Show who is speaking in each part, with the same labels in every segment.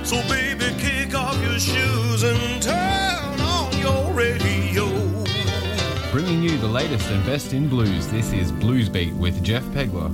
Speaker 1: So baby, kick off your shoes and turn on your radio.
Speaker 2: Bringing you the latest and best in blues, this is Blues Beat with Jeff Pegler.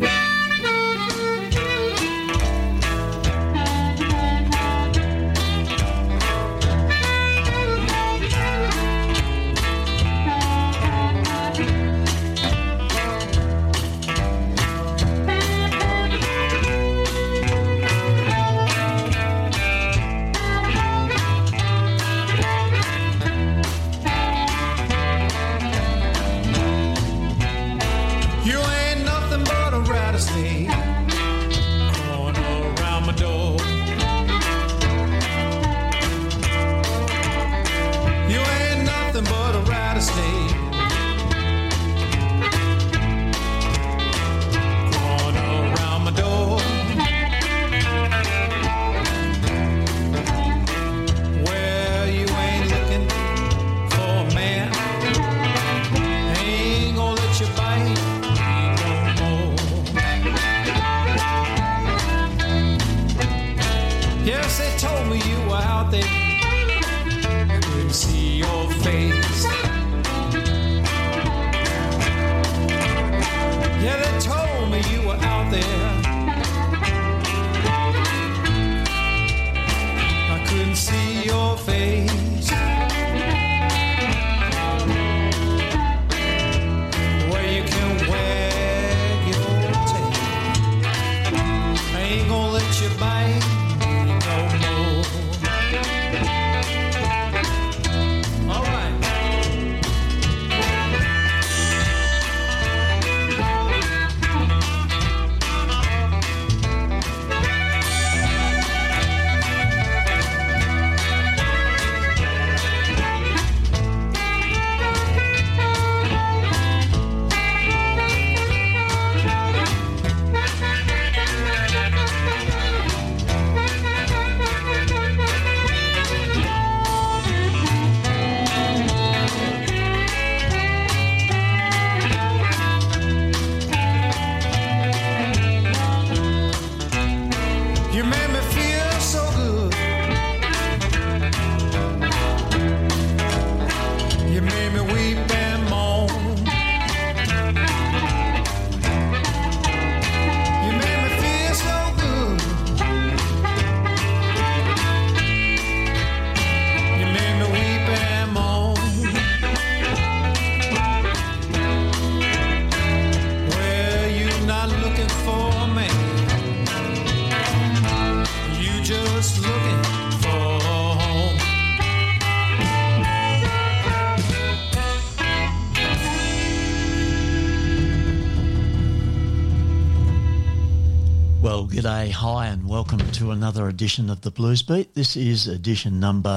Speaker 3: G'day, hi and welcome to another edition of the Blues Beat. This is edition number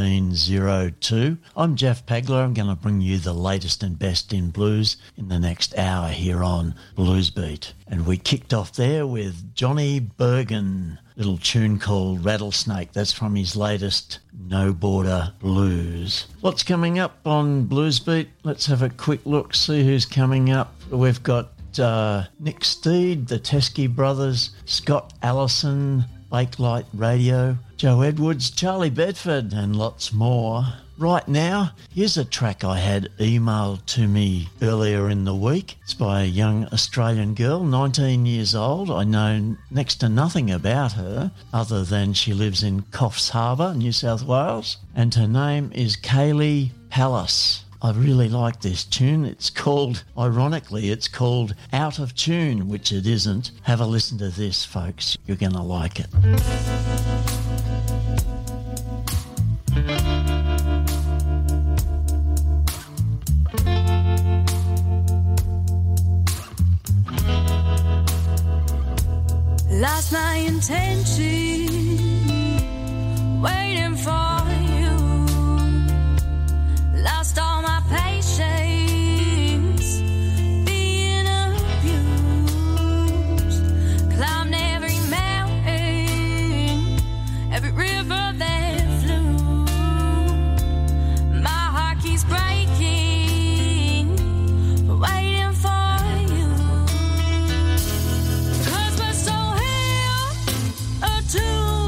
Speaker 3: 1302. I'm Jeff Pegler. I'm going to bring you the latest and best in blues in the next hour here on Blues Beat. And we kicked off there with Johnny Bergen, little tune called Rattlesnake. That's from his latest No Border Blues. What's coming up on Blues Beat? Let's have a quick look, see who's coming up. We've got Nick Steed, the Teskey Brothers, Scott Allison, Lake Light Radio, Joe Edwards, Charlie Bedford and lots more. Right now, here's a track I had emailed to me earlier in the week. It's by a young Australian girl, 19 years old. I know next to nothing about her other than she lives in Coffs Harbour, New South Wales, and her name is Kaylee Palace. I really like this tune. It's called, ironically, it's called Out of Tune, which it isn't. Have a listen to this, folks. You're going to like it.
Speaker 4: Lost my intention, waiting for you. Lost all my patience, being abused. Climbed every mountain, every river that flew. My heart keeps breaking, waiting for you. 'Cause we're so here to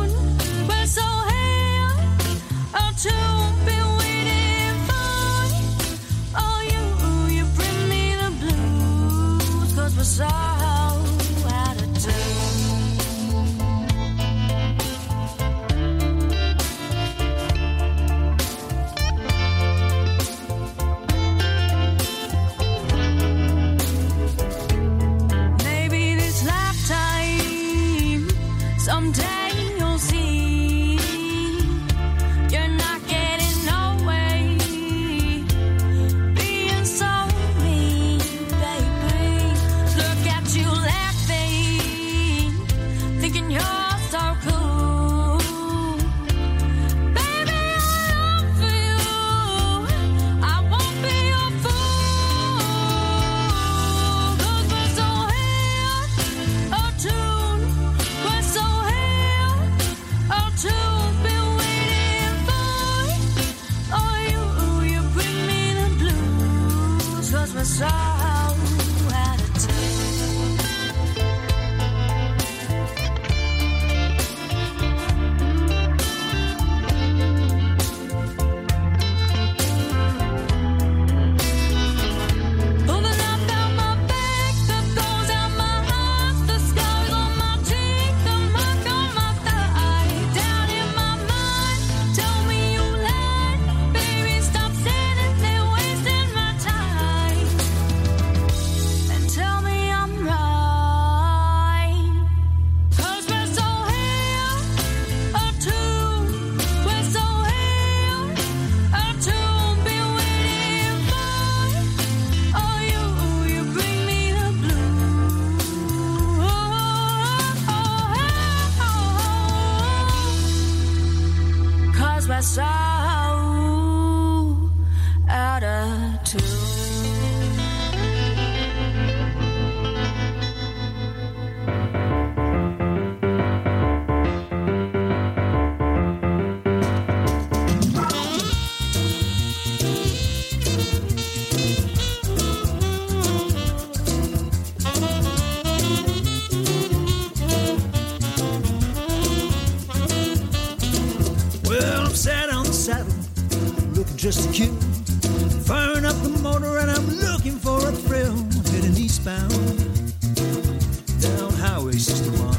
Speaker 5: dressed to kill. Firing up the motor and I'm looking for a thrill. Heading eastbound down Highway 61.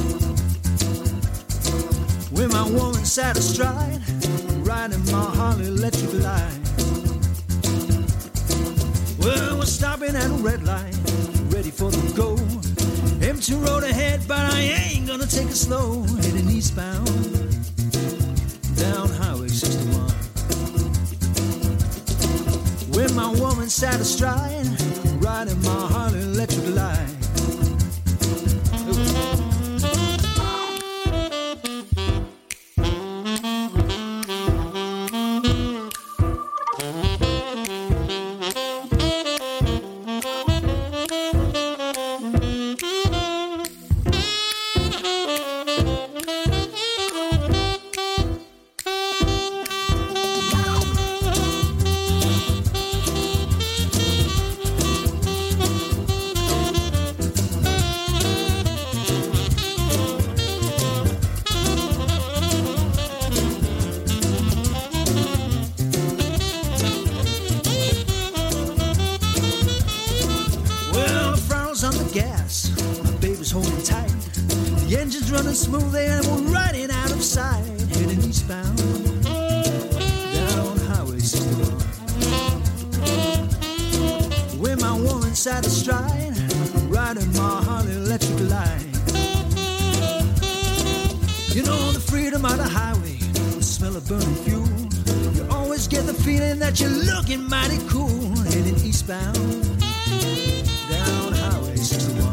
Speaker 5: With my woman sat astride, riding my Harley electric line. Well, we're stopping at a red light, ready for the go. Empty road ahead, but I ain't gonna take it slow. Heading eastbound down Highway 61. With my woman sat astride, riding my Harley electric line. Smooth and we're riding out of sight, heading eastbound down Highway 61. With my woman sat astride, riding my Harley electric line. You know the freedom of the highway, the smell of burning fuel. You always get the feeling that you're looking mighty cool, heading eastbound down Highway 61.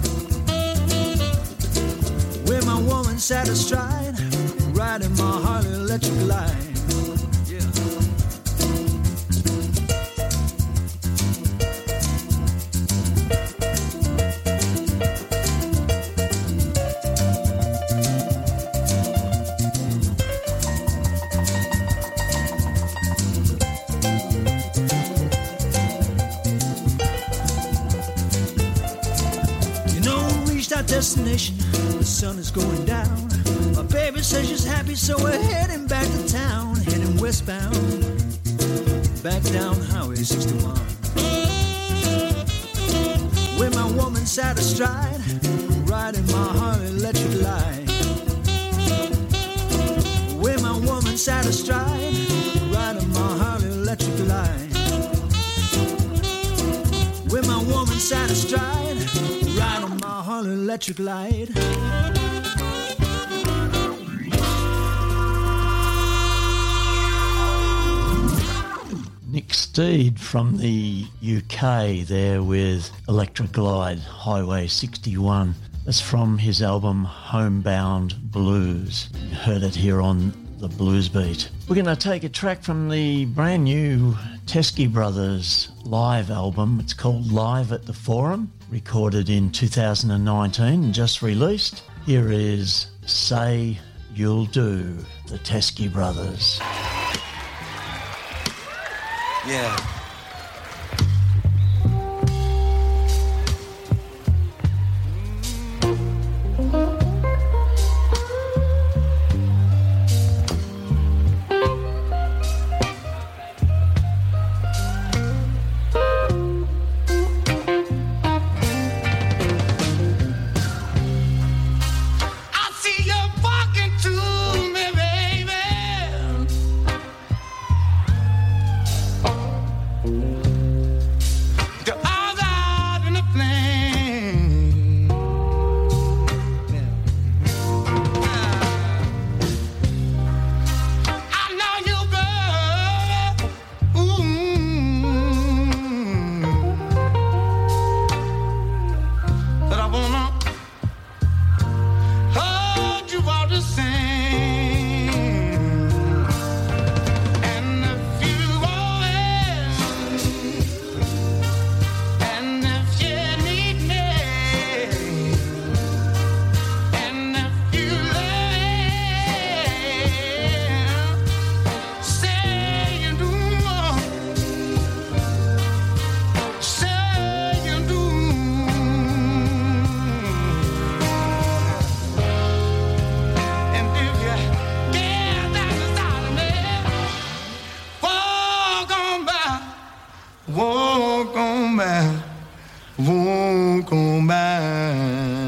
Speaker 5: Where my woman sat astride, riding my Harley electric line. Yeah. You know, we reached our destination. The sun is going down. My baby says she's happy, so we're heading back to town. Heading westbound, back down Highway 61. Where my woman sat astride, riding my Harley electric line. Where my woman sat astride, riding my Harley electric line. Where my woman sat astride, riding my Harley electric light.
Speaker 3: Nick Steed from the UK there with Electric Glide, Highway 61. That's from his album Homebound Blues. You heard it here on the Blues Beat. We're going to take a track from the brand new Teskey Brothers live album. It's called Live at the Forum, recorded in 2019 and just released. Here is Say You'll Do, the Teskey Brothers.
Speaker 6: Yeah.
Speaker 1: won't come back.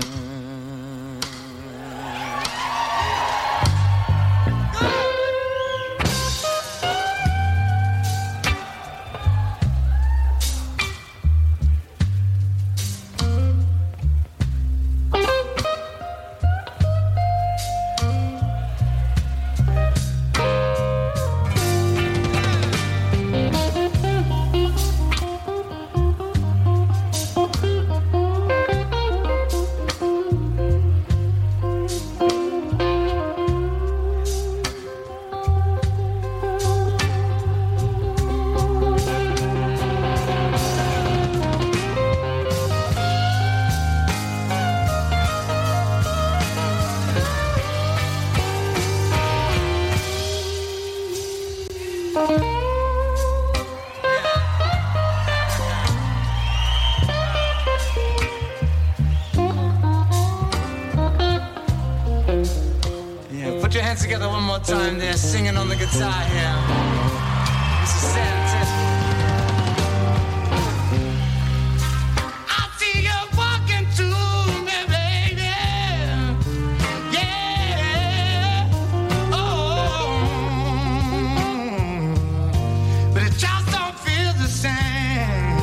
Speaker 6: Together one more time there, singing on the guitar here. This is Sam Tiffany. I see you walking to me, baby. Yeah. Oh. But it just don't feel the same.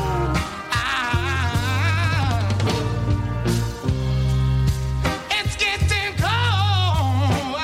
Speaker 6: It's getting cold.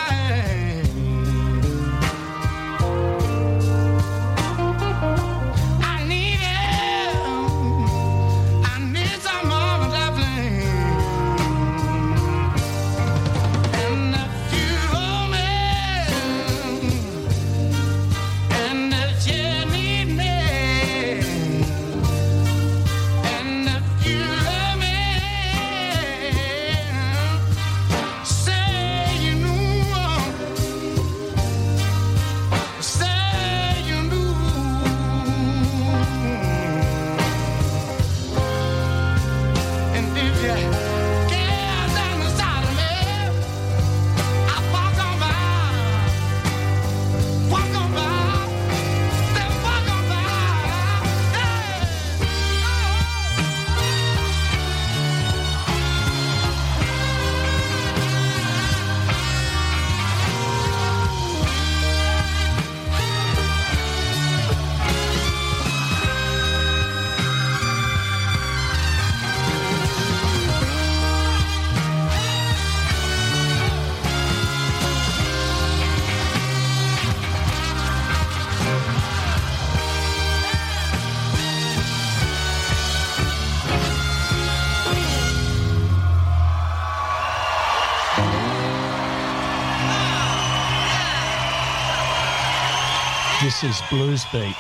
Speaker 3: This is Blues Beat.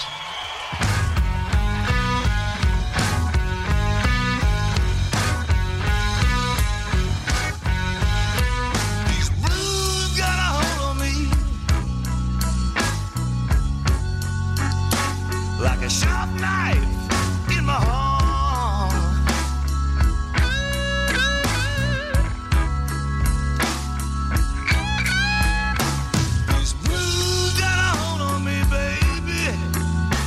Speaker 1: These blues got a hold on me like a sharp knife in my heart. These blues got a hold on me, baby.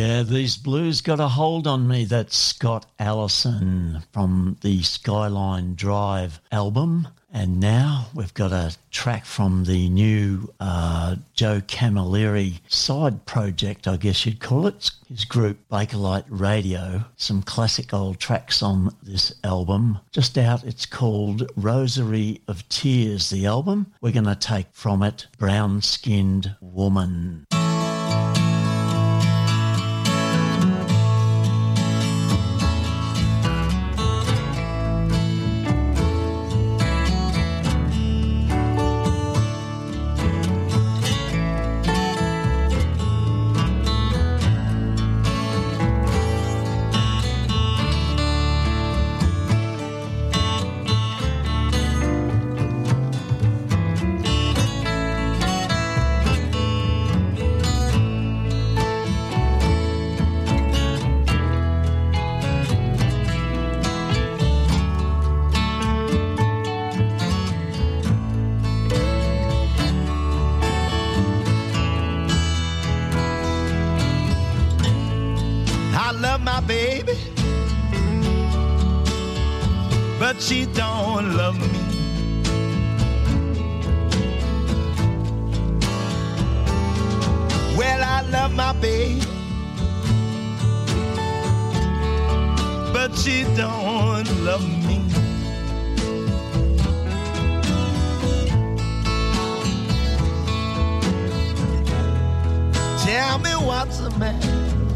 Speaker 3: Yeah, these blues got a hold on me. That's Scott Allison from the Skyline Drive album. And now we've got a track from the new Joe Camilleri side project, I guess you'd call it. His group Bakelite Radio. Some classic old tracks on this album. Just out, it's called Rosary of Tears, the album. We're going to take from it Brown Skinned Woman.
Speaker 1: She don't love me. Well, I love my baby, but she don't love me. Tell me what's the matter?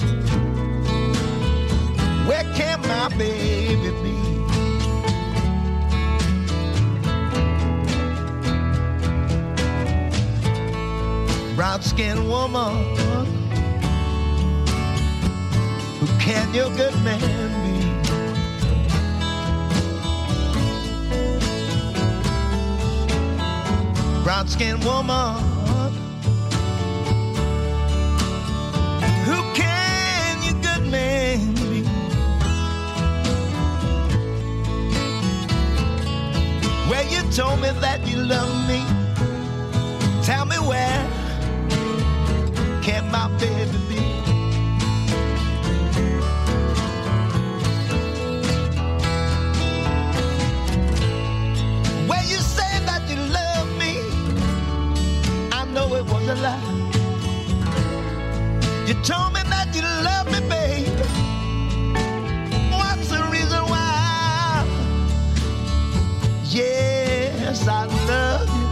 Speaker 1: Where can my baby be? Brown-skinned woman, who can your good man be? Brown-skinned woman, who can your good man be? Well, you told me that you love me. Tell me where can my baby be? Well, you say that you love me. I know it was a lie. You told me that you love me, baby. What's the reason why? Yes, I love you.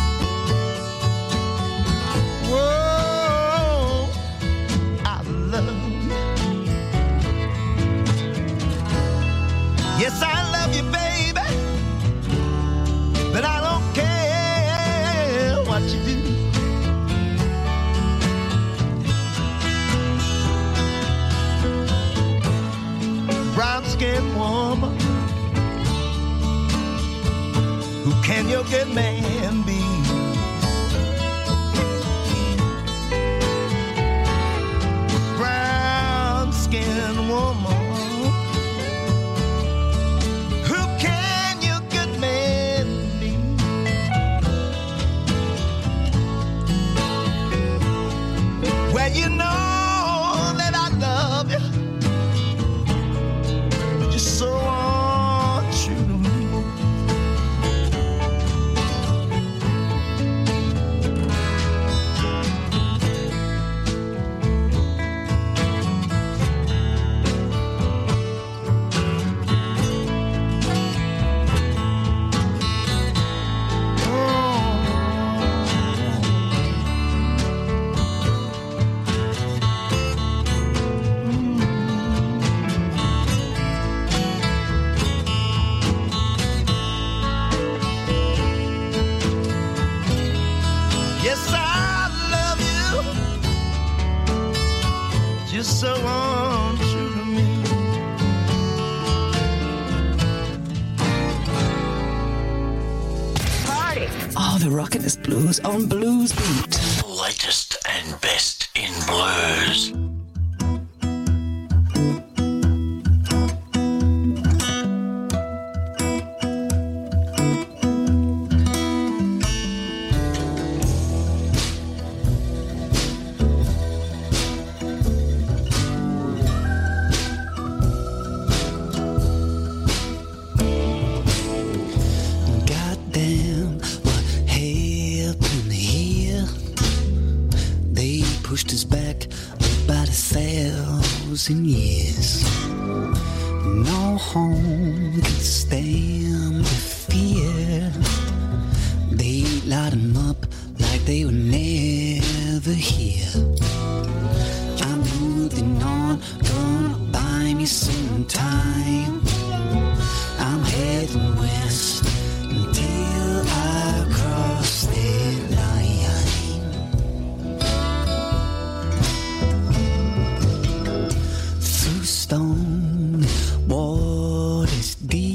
Speaker 1: Whoa, I love you. Yes, I love you, baby, but I don't care what you do. Brown-skinned woman, who can your good man be? Brown-skinned woman, who can your good man be? Well, you know that I love you, but you're so untrue to me. Yes, I love you, just so untrue to me.
Speaker 7: Party! Oh, the rockin'est blues on Blues Beat.
Speaker 3: The latest and best in blues.
Speaker 7: 1,000 years. No home can stand the fear. They light them up like they were never here. I'm moving on, gonna buy me some time. I'm heading west until I cross that line. Through stone waters deep,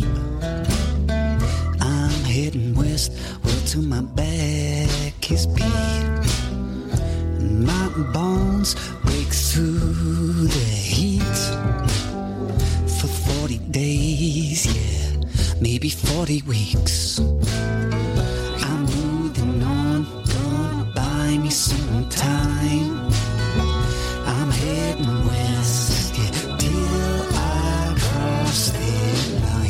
Speaker 7: I'm heading west, well till my back is beat. My bones break through the heat for 40 days, yeah, maybe 40 weeks. I'm moving on, gonna buy me some time. I'm heading west, yeah, till I cross that line.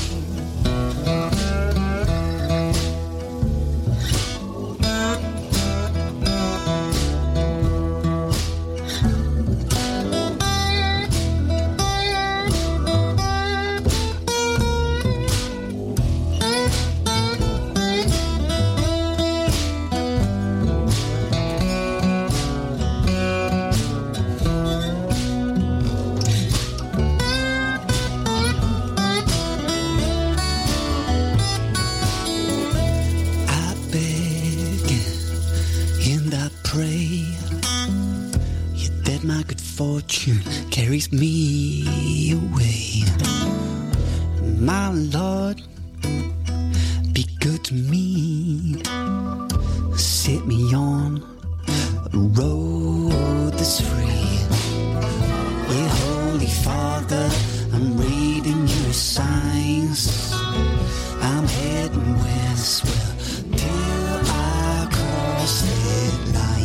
Speaker 7: Fortune carries me away. My Lord, be good to me. Set me on a road that's free. Yeah, Holy Father, I'm reading your signs. I'm heading west, well, till I cross that line.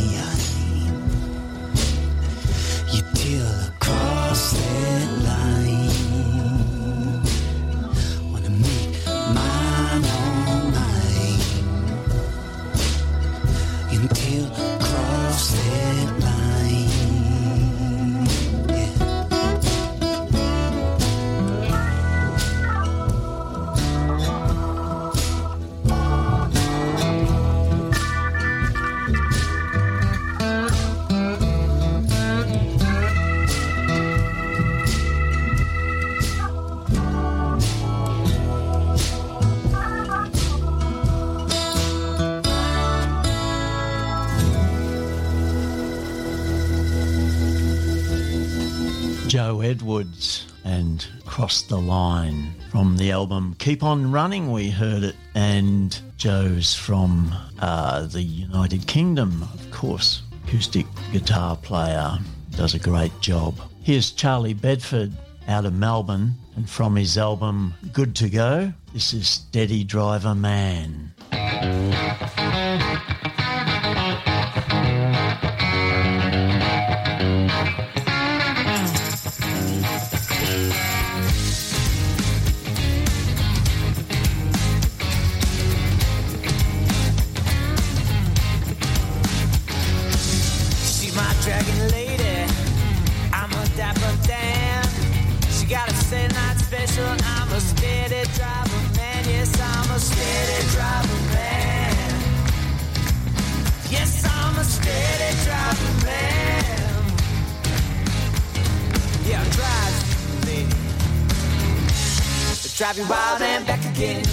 Speaker 7: Till across that line, wanna make mine all mine. Until across that line, yeah.
Speaker 3: Joe Edwards and Cross the Line from the album Keep On Running. We heard it, and Joe's from the United Kingdom, of course. Acoustic guitar player, does a great job. Here's Charlie Bedford out of Melbourne, and from his album Good to Go, this is Steady Driver Man.
Speaker 8: Dragon lady, I'm a dapper Dan. She got a Saturday night special. I'm a steady driver man. Yes, I'm a steady driver man. Yes, I'm a steady driver man. Yeah, I drive you, lady. I drive you wild and back again.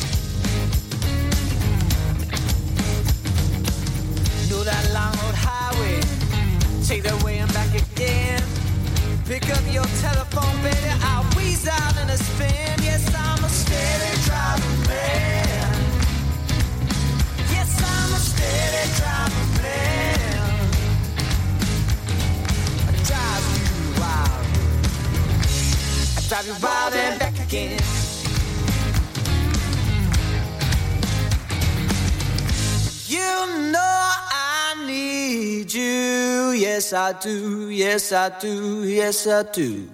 Speaker 8: You know that long old highway, take that way and back again. Pick up your telephone, baby, I'll wheeze out in a spin. Yes, I'm a steady driver man. Yes, I'm a steady driver man. I drive you wild. I drive you wild and back again. You know I need you. Yes, I do. Yes, I do. Yes, I do.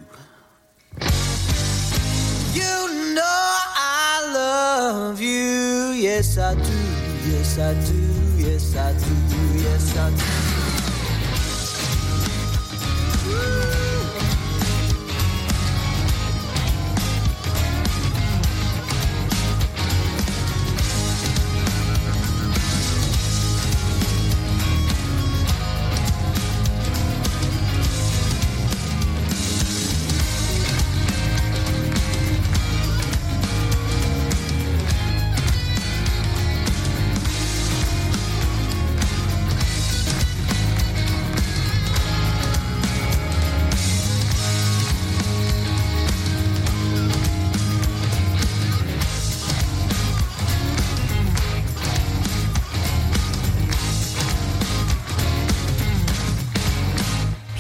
Speaker 8: You know I love you. Yes, I do. Yes, I do. Yes, I do. Yes, I do. Woo.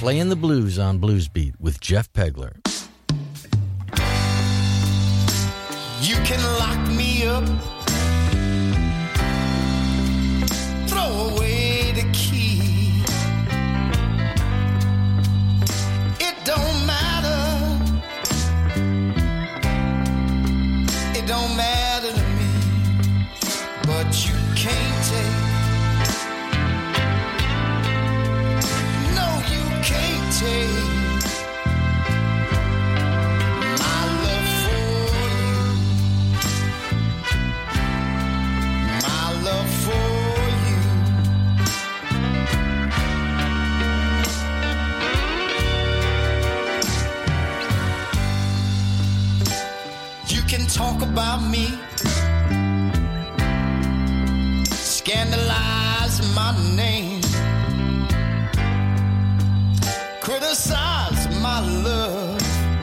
Speaker 9: Playing the blues on Blues Beat with Jeff Pegler.
Speaker 1: You can lock me up, throw away the key. It don't matter, it don't matter to me, but you can't take, no you can't take talk about me, scandalize my name, criticize my love,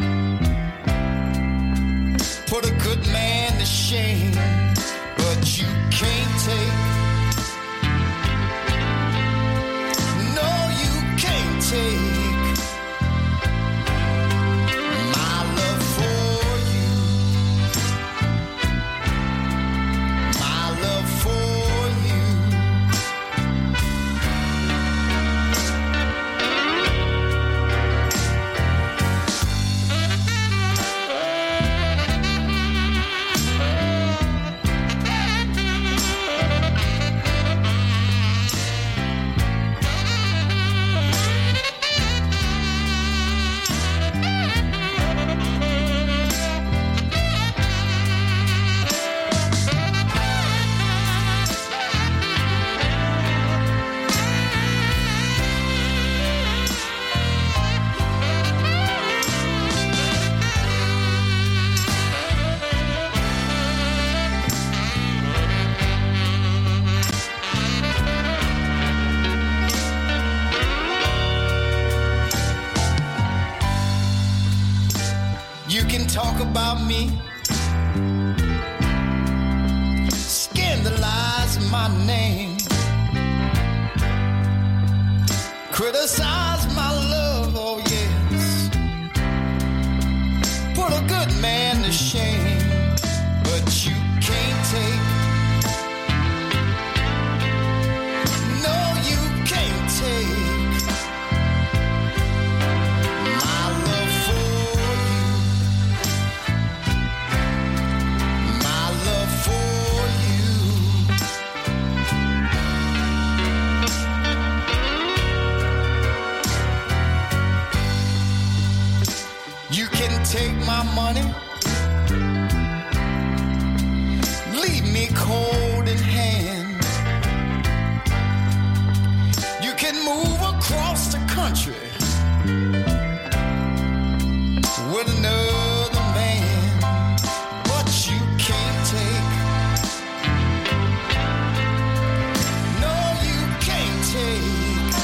Speaker 1: put a good man to shame, but you can't take, no you can't take talk about me, scandalize my name, criticize my love, oh yes, put a good man to shame, but you can't take, no you can't take take my money, leave me cold in hand. You can move across the country with another man, but you can't take, no you can't take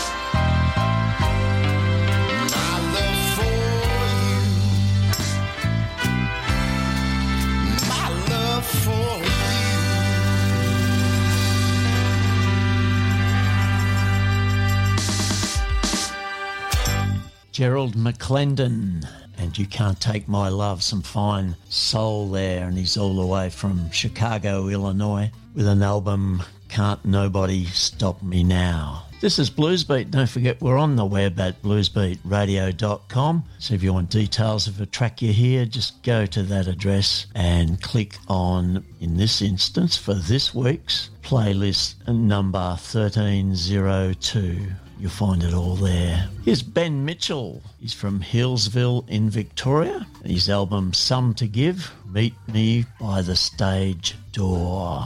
Speaker 3: Gerald McClendon, and You Can't Take My Love, some fine soul there, and he's all the way from Chicago, Illinois, with an album, Can't Nobody Stop Me Now. This is Bluesbeat. Don't forget, we're on the web at bluesbeatradio.com. So if you want details of a track you hear, just go to that address and click on, in this instance, for this week's playlist number 1302. You'll find it all there. Here's Ben Mitchell. He's from Hillsville in Victoria. His album, Some to Give, Meet Me by the Stage Door.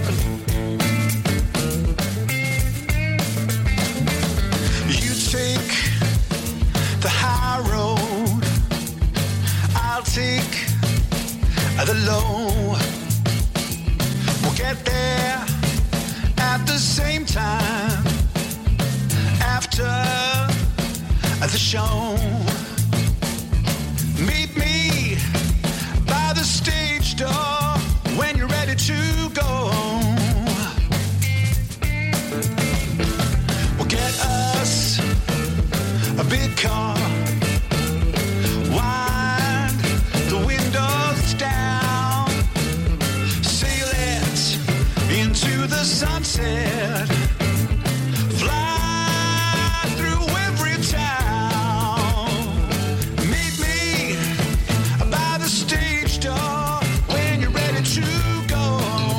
Speaker 1: Take show. Meet me by the stage door when you're ready to go. Well, get us a big car. Wind the windows down. Sail it into the sunset. Fly through every town. Meet me by the stage door when you're ready to go.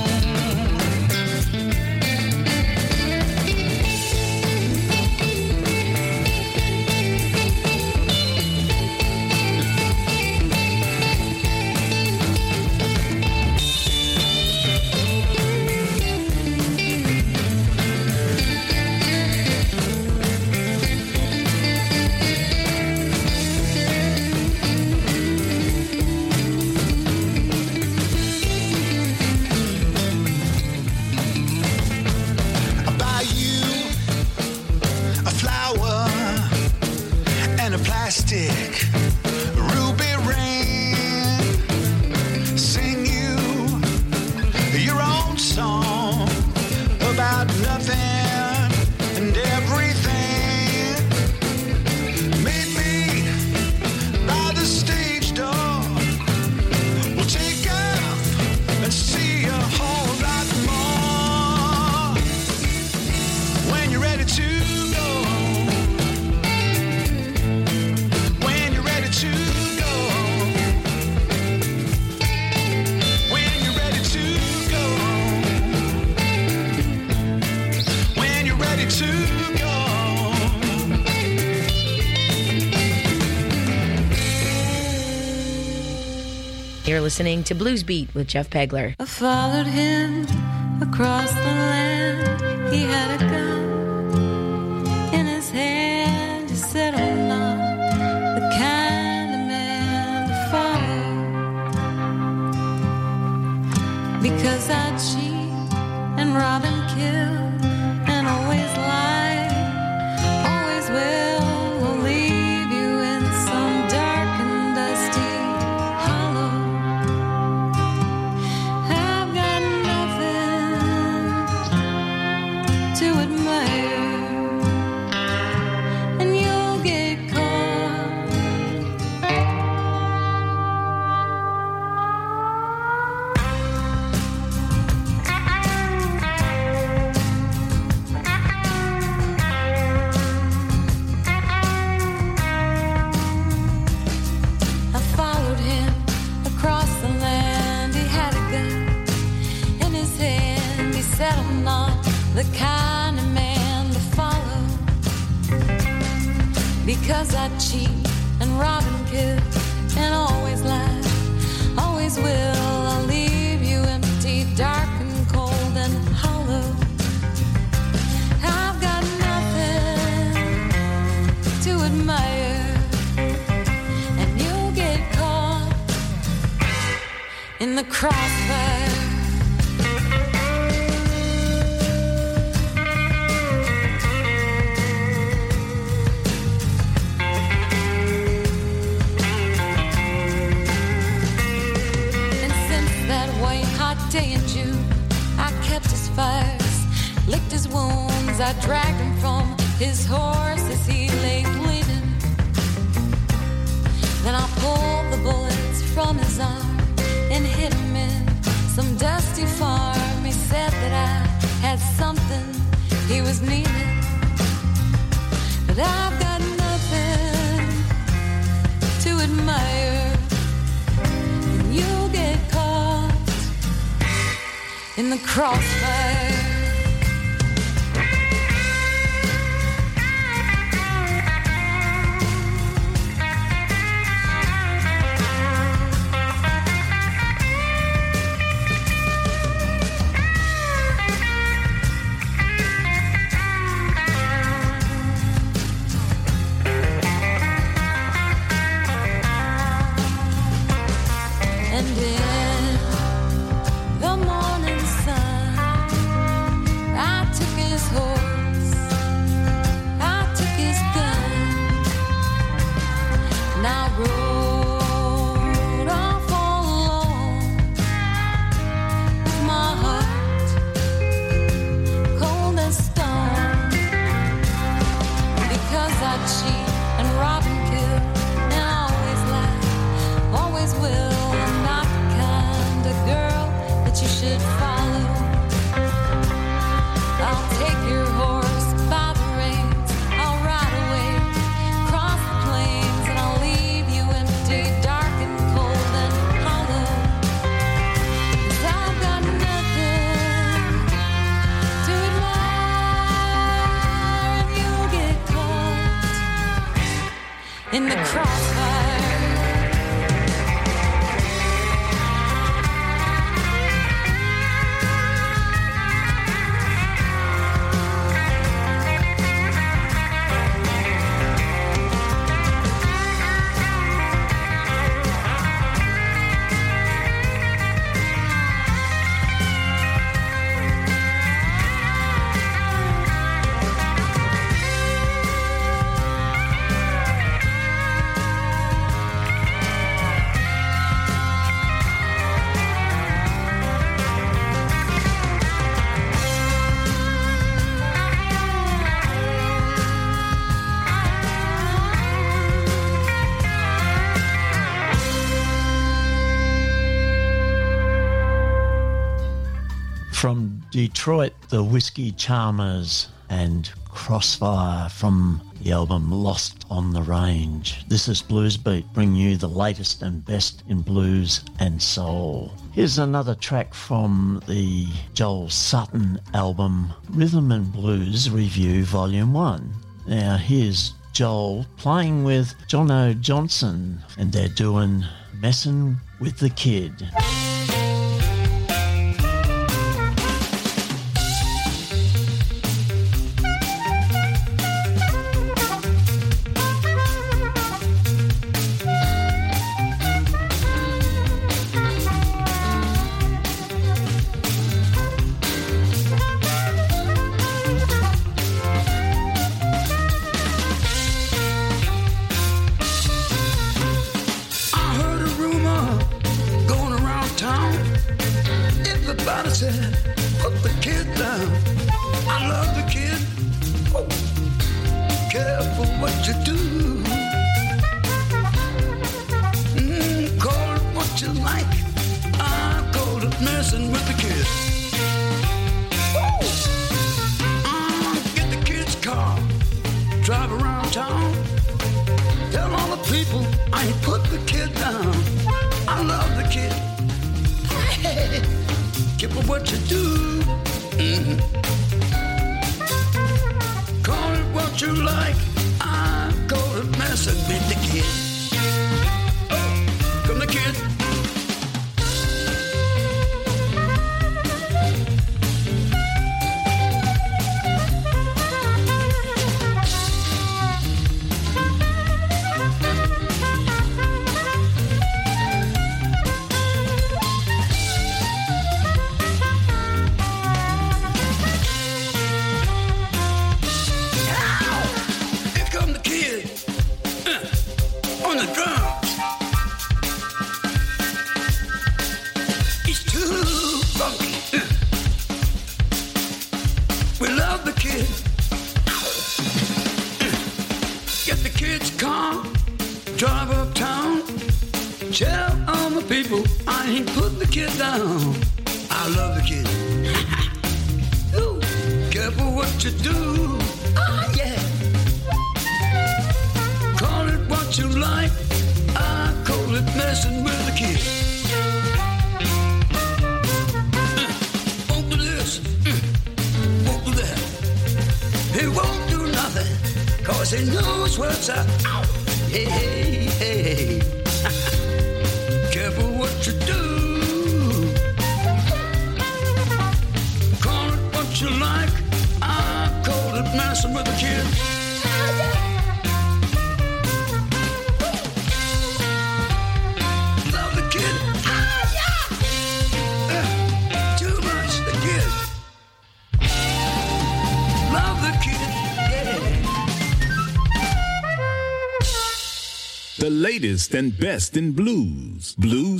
Speaker 1: I'll buy you a flower and a plastic ruby ring. Sing you your own song about nothing and everything. Meet me by the stage door. We'll take off and see a whole lot more when you're ready to go. When you're ready to go. When you're ready to go. When you're ready to go.
Speaker 10: You're listening to Blues Beat with Jeff Pegler.
Speaker 4: I followed him across the land. He had a gun in his hand. He said, I'm not the kind of man to follow, because I cheat and rob and kill and always lie, always will leave you in some dark and dusty hollow. I've got nothing to admire, and you'll get caught. I followed him across the land. He had a gun in his hand. He said, I'm not the kind of man to follow, because I cheat and rob and kill and always lie, always will. I'll leave you empty, dark and cold and hollow. I've got nothing to admire, and you'll get caught in the crossfire. And since that white hot day in June, I kept his fires, licked his wounds. I dragged him from his horse as he lay bleeding. Then I pulled the bullets from his arm and hit him in some dusty farm. He said that I had something he was needing, but I've got nothing to admire, and you'll get caught in the crossfire. And in the morning sun, should follow. I'll take your horse by the reins. I'll ride away across the plains, and I'll leave you empty, dark and cold and hollow. 'Cause I've got nothing to admire, and you'll get caught in the crossfire.
Speaker 3: From Detroit, the Whiskey Charmers and Crossfire from the album Lost on the Range. This is Blues Beat, bringing you the latest and best in blues and soul. Here's another track from the Joel Sutton album Rhythm and Blues Review Volume 1. Now here's Joel playing with Jono Johnson, and they're doing Messin' with the Kid.
Speaker 11: The latest and best in blues.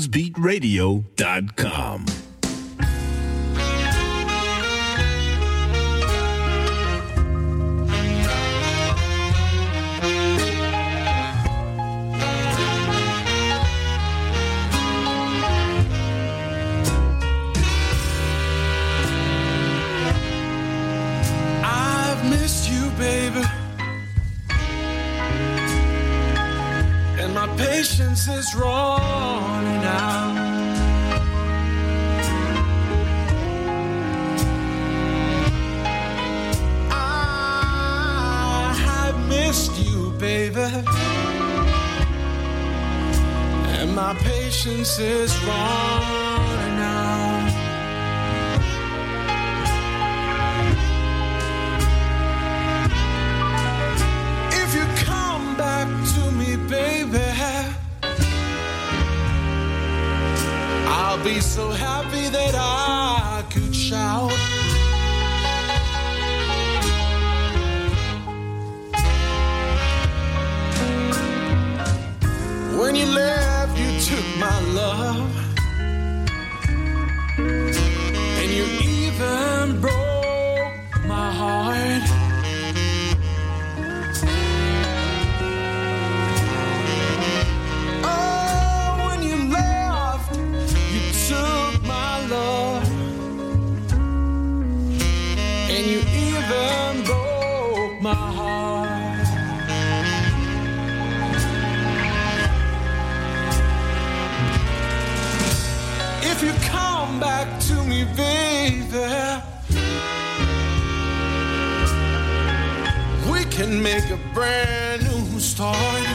Speaker 11: BluesBeatRadio.com.
Speaker 1: patience is running out. I have missed you, baby, and my patience is running out. If you come back to me, baby, I'll be so happy that I could shout. When you left, you took my love, and you even broke my heart. Oh, when you left, you took my love, and you even broke my heart. If you come back to me, baby, we can make a brand new start.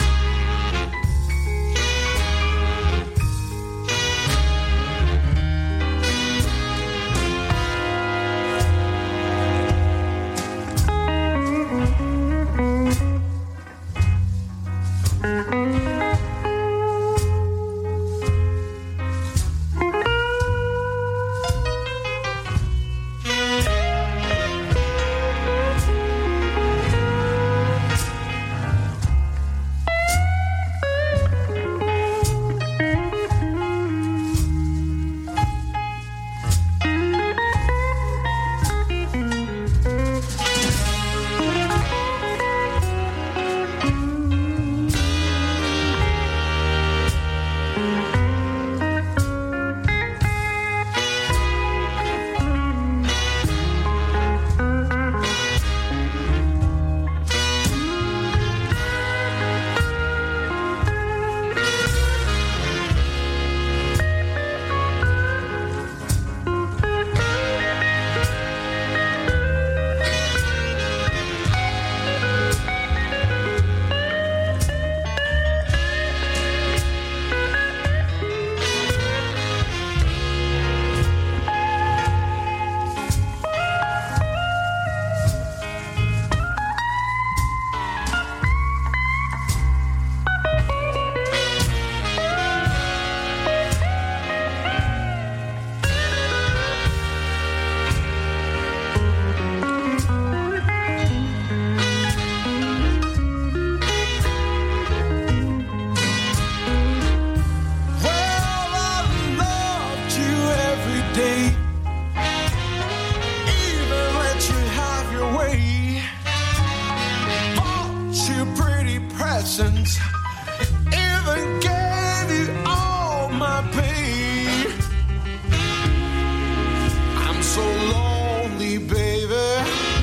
Speaker 1: Even gave you all my pain. I'm so lonely, baby,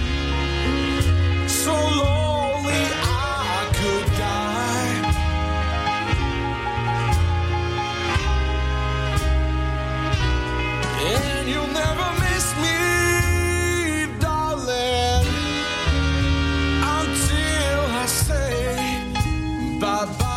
Speaker 1: so lonely I could die. And you'll never miss me, darling, until I say bye-bye.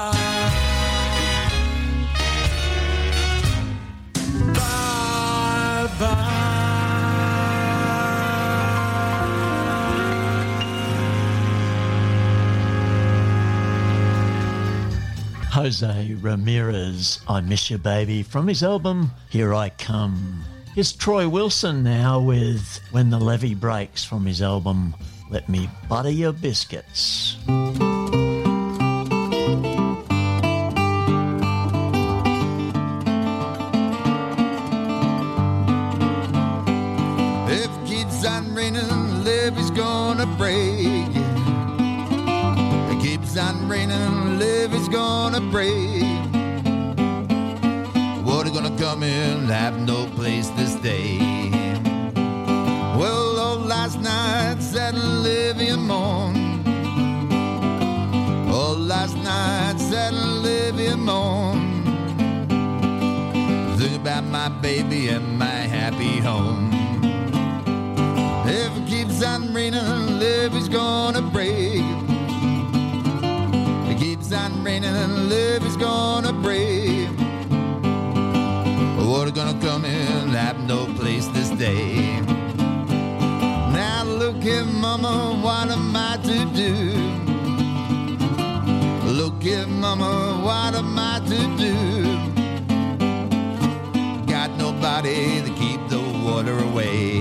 Speaker 3: Jose Ramirez, I Miss You Baby, from his album Here I Come. Here's Troy Wilson now with When the Levee Breaks from his album Let Me Butter Your Biscuits.
Speaker 12: If it keeps on raining, the levee's gonna break. It keeps on raining, the levee's gonna break. Water gonna come in, have no place to stay. Well, oh, last night sat a levee and mourned. Oh, last night sat a levee levee's gonna break. It keeps on raining and the levee's gonna break. Water gonna come in, have no place to stay. Now look here, mama, what am I to do? Look here, mama, what am I to do? Got nobody to keep the water away.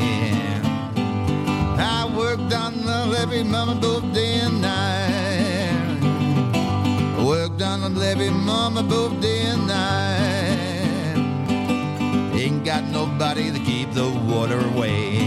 Speaker 12: I worked on the levee, mama, both day and night. Worked on the levee, mama, both day and night. Ain't got nobody to keep the water away.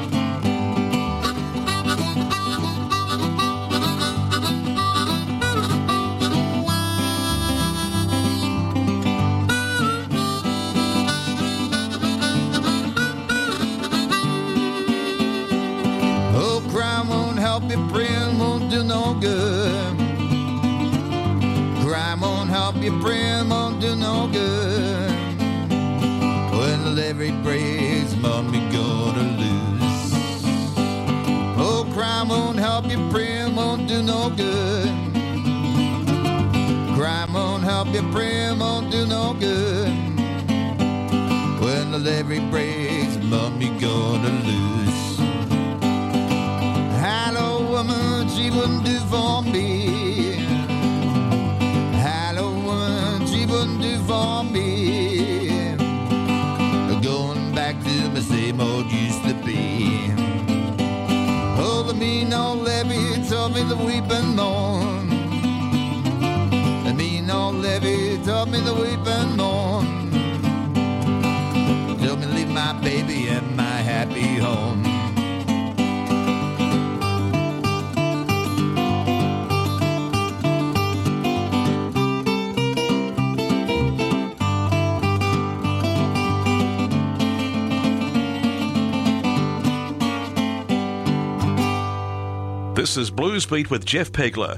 Speaker 12: Oh, crime won't help you, praying won't do no good. Crime won't help you, praying won't do no good. When the levee breaks, mommy gonna lose. Oh, crime won't help you, praying won't do no good. Crime won't help you, praying won't do no good. When the levee breaks, mommy gonna lose. Hello, woman, she wouldn't do for me. Hello, woman, she wouldn't do for me. Going back to my same old used to be. Oh, the mean old levee taught me the weeping mourn. The mean old levee taught me the weeping mourn. Told me to leave my baby and my happy home.
Speaker 13: This is Blues Beat with Jeff Pegler.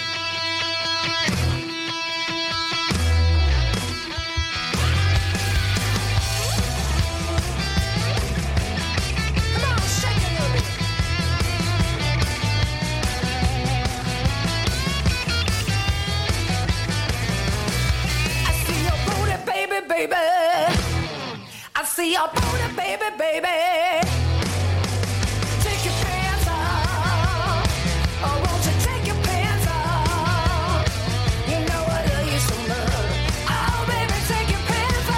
Speaker 14: I see your booty, baby, baby. Take your pants off. Oh, won't you take your pants off? You know I love you so much. Oh, baby, take your pants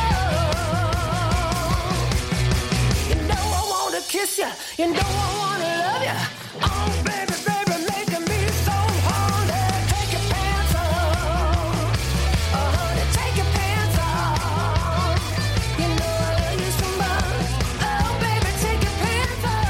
Speaker 14: off. You know I want to kiss you. You know I want to love you. Oh, baby, baby, making me so horny. Take your pants off. Oh, honey, take your pants off. You know I love you so much. Oh, baby, take your pants off.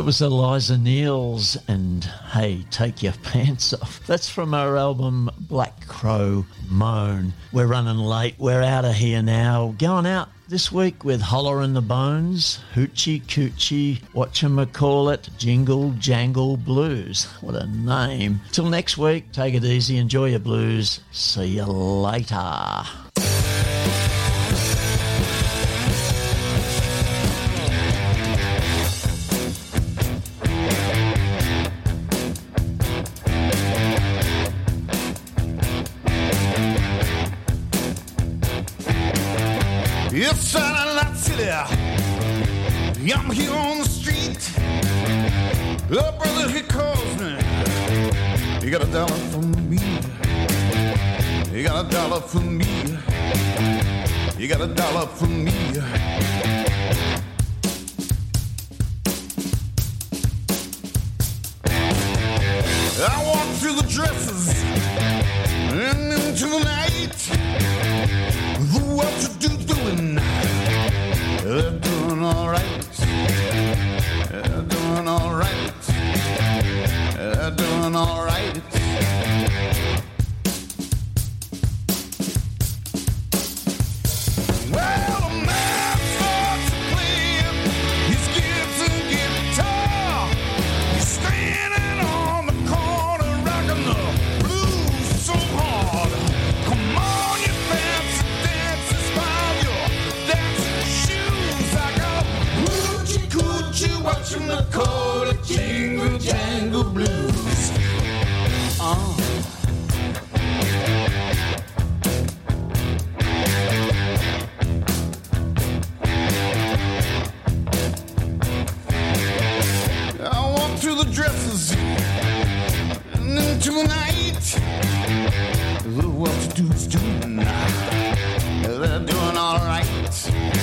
Speaker 3: That was Eliza Neals and Hey, Take Your Pants Off. That's from our album Black Crow Moan. We're running late. We're out of here now. Going out this week with Holler in the Bones, Hoochie Coochie, whatchamacallit, Jingle Jangle Blues. What a name. Till next week, take it easy, enjoy your blues. See you later.
Speaker 12: It's Satellite City. I'm here on the street. Oh, brother, he calls me. You got $1 for me. You got $1 for me. You got $1 for me. I walk through the dresses and into the night. What you doing? They're doing all right. They're doing all right. They're doing all right. Well, a man starts playing his Gibson guitar. He's standing on the corner rocking the blues so hard. Come on, you fancy dancers, while your dancing shoes. I got hoochie coochie, whatchamacallit, jingle jangle blues. I walk through the dresses and into the night. What the dude's doing? They're doing all right.